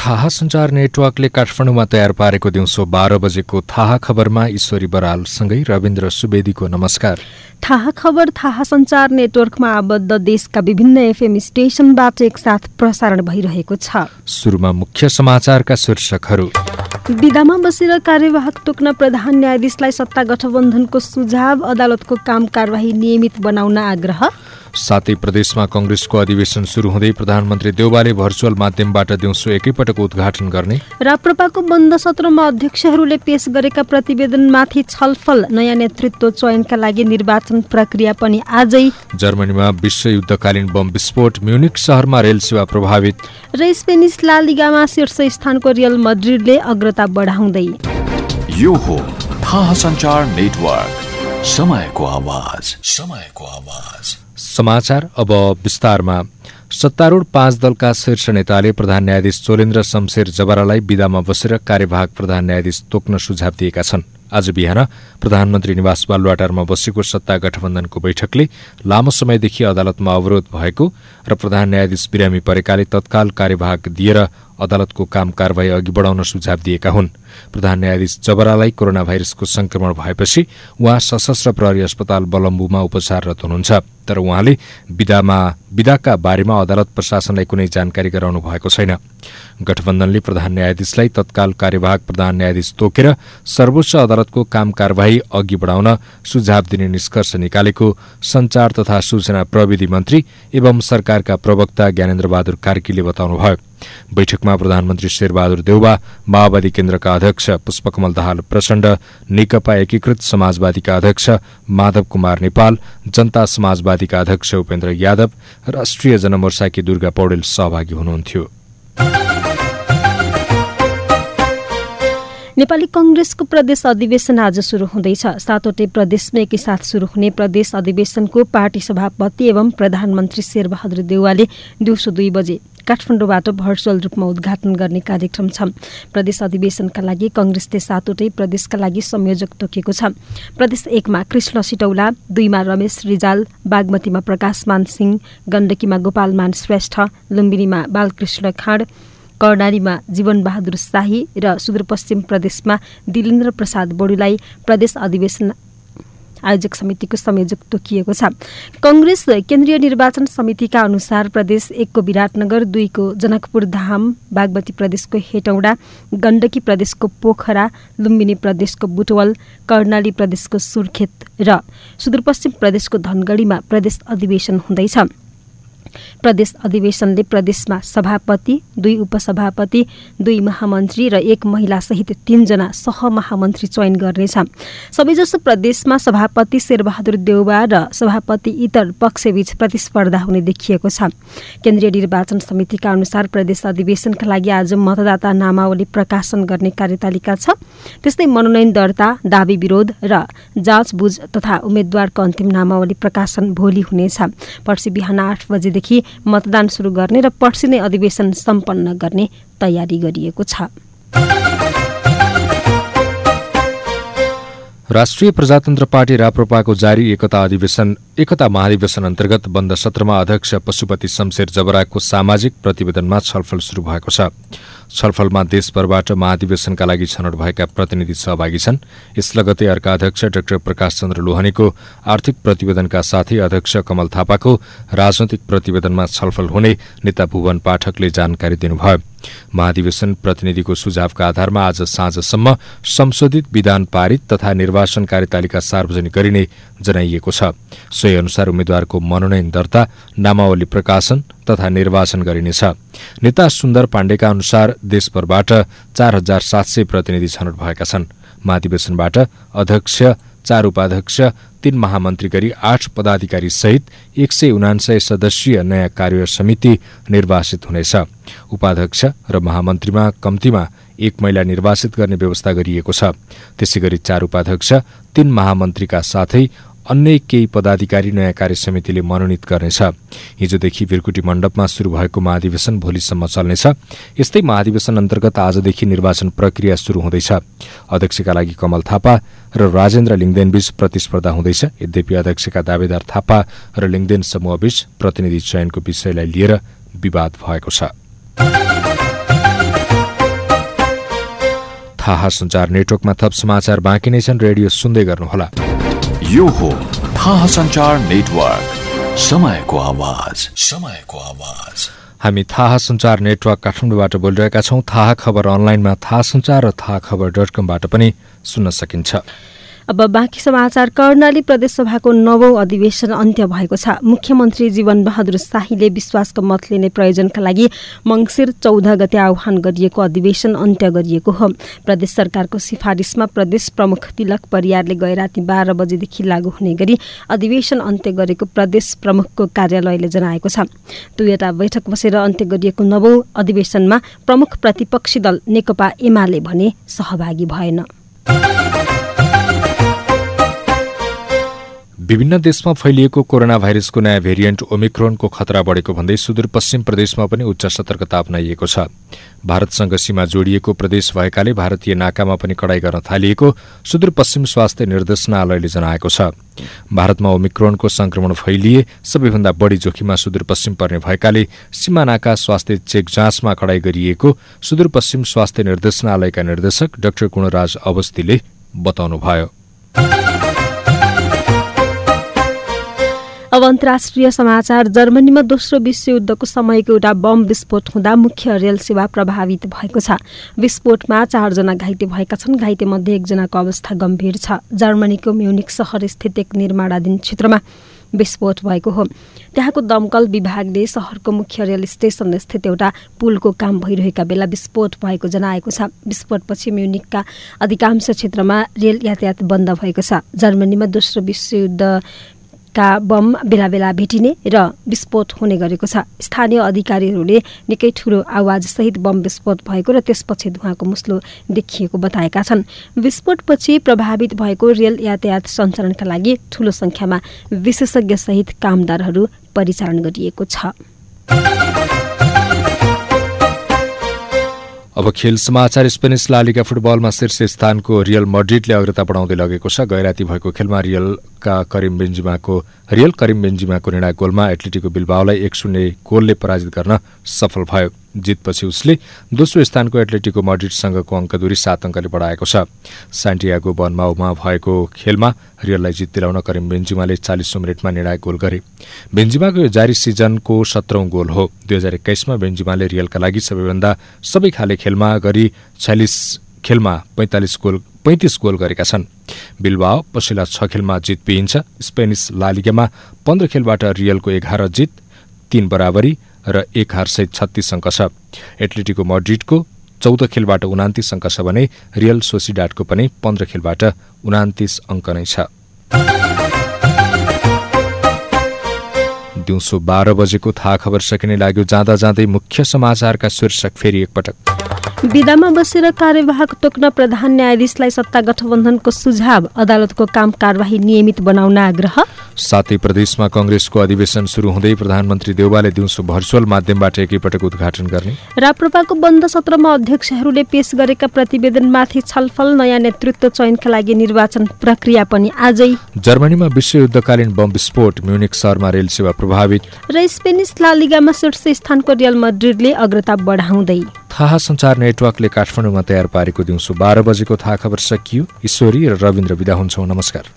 थाहा सञ्चार नेटवर्कले काठमाडौँमा तयार पारेको दिउँसो 12 बजेको थाहा खबरमा ईश्वरी बरालसँगै रविन्द्र सुवेदीको नमस्कार। थाहा खबर थाहा सञ्चार नेटवर्कमा आबद्ध देशका विभिन्न एफएम स्टेशनबाट एकसाथ प्रसारण भइरहेको छ। सुरुमा मुख्य समाचारका शीर्षकहरू। विधामा बसेर कार्यवाहक तोक्न प्रधान न्यायाधीशलाई सत्ता गठबन्धनको सुझाव, अदालतको काम कारबाही नियमित बनाउन आग्रह। सातै प्रदेशमा कांग्रेसको अधिवेशन सुरु हुँदै प्रधानमन्त्री देउबाले भर्चुअल माध्यमबाट दिउँसो एकैपटक उद्घाटन गर्ने। राप्रपाको बन्द सत्रमा अध्यक्षहरूले पेश गरेका प्रतिवेदनमाथि छलफल। नयाँ नेतृत्व चयनका लागि निर्वाचन प्रक्रिया पनि आजै। जर्मनीमा विश्वयुद्धकालीन बम विस्फोट, म्युनिक शहरमा रेल सेवा प्रभावित। र स्पेनिस ला लिगामा शीर्ष स्थानको रियल मड्रिडले अग्रता बढाउँदै। यो हो थाहा सञ्चार नेटवर्क, समयको आवाज। समाचार अब विस्तारमा। सत्तारूढ 5 दलका शीर्ष नेताले प्रधान न्यायाधीश चोलेन्द्र शमशेर जबरालाई विदामा बसेर कार्यवाहक प्रधान न्यायाधीश तोक्न सुझाव दिएका छन्। आज बिहान प्रधानमन्त्री निवास बालुवाटारमा बसेको सत्ता गठबन्धनको बैठकले लामो समयदेखि अदालतमा अवरोध भएको र प्रधान न्यायाधीश बिरामी परेकाले तत्काल कार्यवाहक दिएर अदालतको काम कारबाही अघि बढाउन सुझाव दिएका हुन्। प्रधान न्यायाधीश जबरालाई कोरोना भाइरसको संक्रमण भएपछि उहाँ सशस्त्र प्रहरी अस्पताल बलम्बुमा उपचाररत हुनुहुन्छ। तर उहाँले विदाका बारेमा अदालत प्रशासनलाई कुनै जानकारी गराउनु भएको छैन। गठबन्धनले प्रधान न्यायाधीशलाई तत्काल कार्यवाहक प्रधान न्यायाधीश तोकेर सर्वोच्च अदालतको काम कारबाही अघि बढाउन सुझाव दिने निष्कर्ष निकालेको सञ्चार तथा सूचना प्रविधि मन्त्री एवं सरकारका प्रवक्ता ज्ञानेन्द्र बहादुर कार्कीले बताउनुभयो। बैठकमा प्रधानमन्त्री शेरबहादुर देउबा, माओवादी केन्द्रका अध्यक्ष पुष्पकमल दाहाल प्रचण्ड, नेकपा एकीकृत समाजवादीका अध्यक्ष माधव कुमार नेपाल, जनता समाजवादीका अध्यक्ष उपेन्द्र यादव, राष्ट्रिय जनमोर्चाकी दुर्गा पौडेल सहभागी हुनुहुन्थ्यो। नेपाली कांग्रेसको प्रदेश अधिवेशन आज सुरु हुँदैछ। 7वटै प्रदेशमा एकैसाथ सुरु हुने प्रदेश अधिवेशनको पार्टी सभापति एवं प्रधानमन्त्री शेरबहादुर देउवाले दिउँसो 2 बजे काठमाडौँबाट भर्चुअल रूपमा उद्घाटन गर्ने कार्यक्रम छ। प्रदेश अधिवेशनका लागि कांग्रेसले 7वटै प्रदेशका लागि संयोजक तोकेको छ। प्रदेश 1 मा कृष्ण सिटौला, 2 मा रमेश रिजाल, बागमतीमा प्रकाशमान सिंह, गण्डकीमा गोपालमान श्रेष्ठ, लुम्बिनीमा बालकृष्ण खाँड, कर्णालीमा जीवन बहादुर शाही र सुदूरपश्चिम प्रदेशमा दिलेन्द्र प्रसाद बडुलाई प्रदेश अधिवेशन आयोजक समितिको संयोजक तोकिएको छ। कांग्रेस केन्द्रीय निर्वाचन समितिका अनुसार प्रदेश 1 को विराटनगर, 2 को जनकपुर धाम, बागमती प्रदेशको हेटौडा, गण्डकी प्रदेशको पोखरा, लुम्बिनी प्रदेशको बुटवल, कर्णाली प्रदेशको सुर्खेत र सुदूरपश्चिम प्रदेशको धनगढीमा प्रदेश अधिवेशन हुँदैछ। प्रदेश अधिवेशनले प्रदेशमा सभापति, 2 उपसभापति, 2 महामन्त्री र 1 महिला सहित 3 जना सहमहामन्त्री चयन गर्नेछ। सबैजसो प्रदेशमा सभापति शेरबहादुर देउबा र सभापति इतर पक्षबीच प्रतिस्पर्धा हुने देखिएको छ। केन्द्रीय निर्वाचन समितिका अनुसार प्रदेश अधिवेशनका लागि आज मतदाता नामावली प्रकाशन गर्ने कार्यतालिका छ। त्यस्तै मनोनयन दर्ता, दाबी विरोध र जाँचबुझ तथा उम्मेद्वारको अन्तिम नामावली प्रकाशन भोलि हुनेछ। पर्सि बिहान 8 बजेदेखि मतदान सुरु गर्ने र पर्सि नै अधिवेशन सम्पन्न गर्ने तयारी गरिएको छ। राष्ट्रिय प्रजातन्त्र पार्टी राप्रपाको जारी एकता महाधिवेशन अन्तर्गत बन्द सत्रमा अध्यक्ष पशुपति शमशेर जबराको सामाजिक प्रतिवेदनमा छलफल शुरू भएको छ। छलफलमा देशभरबाट महाधिवेशनका लागि छनौट भएका प्रतिनिधि सहभागी छन्। यस लगतै अर्का अध्यक्ष डाक्टर प्रकाश चन्द्र लोहनीको आर्थिक प्रतिवेदनका साथै अध्यक्ष कमल थापाको राजनैतिक प्रतिवेदनमा छलफल हुने नेता भुवन पाठकले जानकारी दिनुभयो। महाधिवेशन प्रतिनिधिको सुझावका आधारमा आज साँझसम्म संशोधित विधान पारित तथा निर्वाचन कार्यतालिका सार्वजनिक गरिने जनाइएको छ। सोही अनुसार उम्मेद्वारको मनोनयन दर्ता, नामावली प्रकाशन तथा निर्वाचन गरिनेछ। नेता सुन्दर पाण्डेका अनुसार देशभरबाट 4700 प्रतिनिधि छनौट भएका छन्। महाधिवेशनबाट अध्यक्ष, 4 उपाध्यक्ष, 3 महामन्त्री गरी 8 पदाधिकारी सहित 179 सदस्यीय नयाँ कार्य समिति निर्वाचित हुनेछ। उपाध्यक्ष र महामन्त्रीमा कम्तीमा 1 महिला निर्वाचित गर्ने व्यवस्था गरिएको छ। त्यसैगरी 4 उपाध्यक्ष, 3 महामन्त्रीका साथै अन्य केही पदाधिकारी नयाँ कार्य समितिले मनोनित गर्नेछ। हिजोदेखि भिरकुटी मण्डपमा शुरू भएको महाधिवेशन भोलिसम्म चल्नेछ। यस्तै महाधिवेशन अन्तर्गत आजदेखि निर्वाचन प्रक्रिया शुरू हुँदैछ। अध्यक्षका लागि कमल थापा र राजेन्द्र लिङदेनबीच प्रतिस्पर्धा हुँदैछ। यद्यपि अध्यक्षका दावेदार थापा र लिङदेन समूहबीच प्रतिनिधि चयनको विषयलाई लिएर विवाद भएको छ। थाहा सञ्चार नेटवर्कमा थप समाचार बाँकी नै छन्, रेडियो सुन्दै गर्नुहोला। यो हो थाहा सञ्चार नेटवर्क, समयको आवाज, समयको आवाज। हामी थाहा सञ्चार नेटवर्क काठमाडौँबाट बोलिरहेका छौँ। थाहा खबर अनलाइनमा थाहा सञ्चार र थाहाखबर.com-बाट पनि सुन्न सकिन्छ। अब बाँकी समाचार। कर्णाली प्रदेशसभाको 9औं अधिवेशन अन्त्य भएको छ। मुख्यमन्त्री जीवनबहादुर शाहीले विश्वासको मत लिने प्रयोजनका लागि मङ्सिर 14 गते आह्वान गरिएको अधिवेशन अन्त्य गरिएको हो। प्रदेश सरकारको सिफारिसमा प्रदेश प्रमुख तिलक परियारले गैराती 12 बजेदेखि लागू हुने गरी अधिवेशन अन्त्य गरेको प्रदेश प्रमुखको कार्यालयले जनाएको छ। दुईवटा बैठक बसेर अन्त्य गरिएको 9औं अधिवेशनमा प्रमुख प्रतिपक्षी दल नेकपा एमाले भने सहभागी भएन। विभिन्न देशमा फैलिएको कोरोना भाइरसको नयाँ भेरिएन्ट ओमिक्रोनको खतरा बढेको भन्दै सुदूरपश्चिम प्रदेशमा पनि उच्च सतर्कता अपनाइएको छ। भारतसँग सीमा जोडिएको प्रदेश भएकाले भारतीय नाकामा पनि कडाई गर्न थालिएको सुदूरपश्चिम स्वास्थ्य निर्देशनालयले जनाएको छ। भारतमा ओमिक्रोनको संक्रमण फैलिए सबैभन्दा बढी जोखिममा सुदूरपश्चिम पर्ने भएकाले सीमा नाका स्वास्थ्य चेक जाँचमा कडाई गरिएको सुदूरपश्चिम स्वास्थ्य निर्देशनालयका निर्देशक डाक्टर गुणराज अवस्थीले बताउनुभयो। अब अन्तर्राष्ट्रिय समाचार। जर्मनीमा दोस्रो विश्वयुद्धको समयको एउटा बम विस्फोट हुँदा मुख्य रेल सेवा प्रभावित भएको छ। विस्फोटमा 4 जना घाइते भएका छन्। घाइतेमध्ये 1 जनाको अवस्था गम्भीर छ। जर्मनीको म्युनिक सहर स्थित एक निर्माणाधीन क्षेत्रमा विस्फोट भएको हो। त्यहाँको दमकल विभागले सहरको मुख्य रेल स्टेशन स्थित एउटा पुलको काम भइरहेका बेला विस्फोट भएको जनाएको छ। विस्फोटपछि म्युनिकका अधिकांश क्षेत्रमा रेल यातायात बन्द भएको छ। जर्मनीमा दोस्रो विश्वयुद्ध का बम बेला बेला भेटिने र विस्फोट हुने गरेको छ। स्थानीय अधिकारीहरूले निकै ठूलो आवाजसहित बम विस्फोट भएको र त्यसपछि धुवाँको मुस्लो देखिएको बताएका छन्। विस्फोटपछि प्रभावित भएको रेल यातायात सञ्चालनका लागि ठूलो संख्यामा विशेषज्ञसहित कामदारहरू परिचालन गरिएको छ। अब खेल समाचार। स्पेनिस ला लिगा फुटबलमा शीर्ष स्थानको रियल मड्रिडले अग्रता बढाउँदै लगेको छ। गैराती भएको खेलमा रियल करिम बेन्जिमाको निर्णायक गोलमा एथलेटिको बिल्बाओलाई 1-0 गोलले पराजित गर्न सफल भयो। जितपछि उसले दोस्रो स्थानको एथलेटिको मड्रिडसँगको अङ्क दूरी 7 अङ्कले बढाएको छ। सान्टियागो बर्नाब्यूमा भएको खेलमा रियललाई जित दिलाउन करिम बेन्जिमाले 40औं मिनेटमा निर्णायक गोल गरे। बेन्जिमाको यो जारी सिजनको 17औं गोल हो। 2021मा बेन्जिमाले रियलका लागि सबै खाले खेलमा गरी 46 खेलमा 35 गोल गरेका छन्। बिल्बाओ पछिल्ला 6 खेलमा जित पिइन्छ। स्पेनिस ला लिगामा 15 खेलबाट रियलको 11 जित, 3 बराबरी र 1 हारसहित 36 अङ्क छ। एथलेटिको मड्रिडको 14 खेलबाट 29 अङ्क छ भने रियल सोसिडाडको पनि 15 खेलबाट 29 अङ्क नै छ। दिउँसो 12 बजेको थाहा खबर सकिने लाग्यो। जाँदा जाँदै मुख्य समाचारका शीर्षक फेरि एकपटक। विधामा बसेर कार्यवाहक तोक्न प्रधान न्यायाधीशलाई सत्ता गठबन्धनको सुझाव। अदालतको काम कारवाही नियमित बनाउन आग्रह। सातै प्रदेशमा कंग्रेसको अधिवेशन शुरू हुँदै प्रधानमन्त्री देउवाले दिउँसो भर्चुअल माध्यमबाट एकैपटक उद्घाटन गर्ने। राप्रपाको बन्द सत्रमा अध्यक्षहरूले पेश गरेका प्रतिवेदनमाथि छलफल। नयाँ नेतृत्व चयनका लागि निर्वाचन प्रक्रिया पनि आजै। जर्मनीमा विश्वयुद्धकालीन बम विस्फोट, म्युनिक सहरमा रेल सेवा प्रभावित र स्पेनिस ला लिगामा शीर्ष स्थानको रियल मड्रिडले अग्रता बढाउँदै। थाहा सञ्चार नेटवर्कले काठमाडौँमा तयार पारेको दिउँसो 12 बजेको थाहा खबर सकियो। ईश्वरी र रविन्द्र बिदा हुन्छौँ। नमस्कार।